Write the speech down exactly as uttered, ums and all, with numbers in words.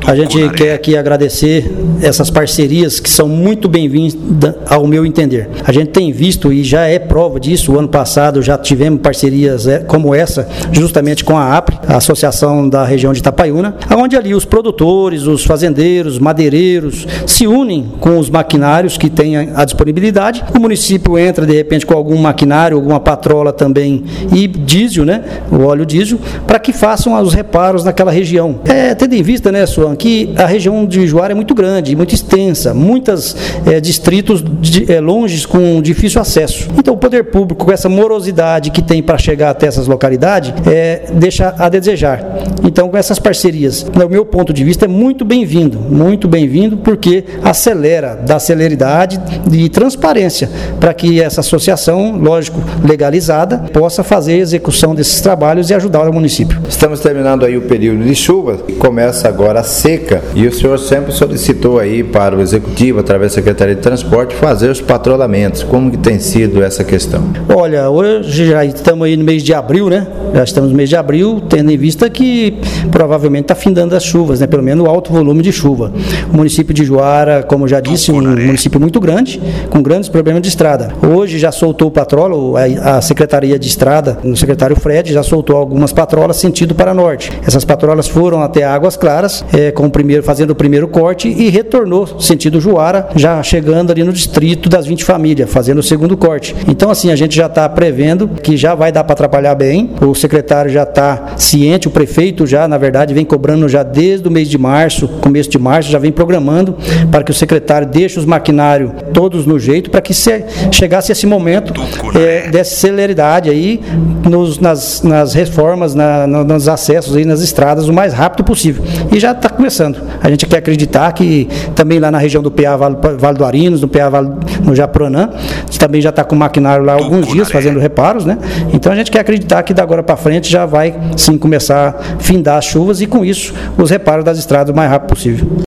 A gente quer aqui agradecer essas parcerias que são muito bem-vindas ao meu entender. A gente tem visto e já é prova disso, o ano passado já tivemos parcerias como essa, justamente com a APRE, a Associação da Região de Itapaiúna, onde ali os produtores, os fazendeiros, madeireiros se unem com os maquinários que têm a disponibilidade. O município entra de repente com algum maquinário, alguma patrola também e diesel, né, o óleo diesel, para que façam os reparos naquela região. É, tendo em vista, né, Suan, que a região de Juara é muito grande, muito extensa, muitos é, distritos de, é, longe com difícil acesso. Então o poder público, com essa morosidade que tem para chegar até essas localidades, é, deixa a desejar. Então com essas parcerias, no meu ponto de vista, é muito bem-vindo, muito bem-vindo, porque acelera, dá celeridade e transparência para que essa associação, lógico, legalizada, possa fazer a execução desses trabalhos e ajudar o município. Estamos terminando aí o período de chuva, começa agora a seca, e o senhor sempre solicitou aí para o Executivo, através da Secretaria de Transporte, fazer os patrulhamentos. Como que tem sido essa questão? Olha, hoje já estamos aí no mês de abril, né? Já estamos no mês de abril, tendo em vista que provavelmente está findando as chuvas, né? Pelo menos o alto volume de chuva. O município de Juara, como já disse, um município muito grande, com grandes problemas de estrada. Hoje já soltou o patrolo, a, a Secretaria de Estrada, o secretário Fred, já soltou algumas patrolas sentido para norte. Essas patrolas foram até Águas Claras, é, com o primeiro, fazendo o primeiro corte e retornou sentido Juara, já chegando ali no distrito das vinte famílias, fazendo o segundo corte. Então, assim, a gente já está prevendo que já vai dar para trabalhar bem, o secretário já está ciente, o prefeito já, na verdade, vem cobrando já desde o mês de março, começo de março, já vem programando para que o secretário deixe os maquinários todos no jeito, para que se, chegasse esse momento é, dessa celeridade aí nos, nas, nas reformas, na, nos acessos aí nas estradas o mais rápido possível. E já está começando. A gente quer acreditar que também lá na região do P A Vale, vale do Arinos, no P A Vale, no Japuranã, também já está com o maquinário lá há alguns dias fazendo reparos, né? Então a gente quer acreditar que da agora para frente já vai sim começar a findar as chuvas e com isso os reparos das estradas o mais rápido possível.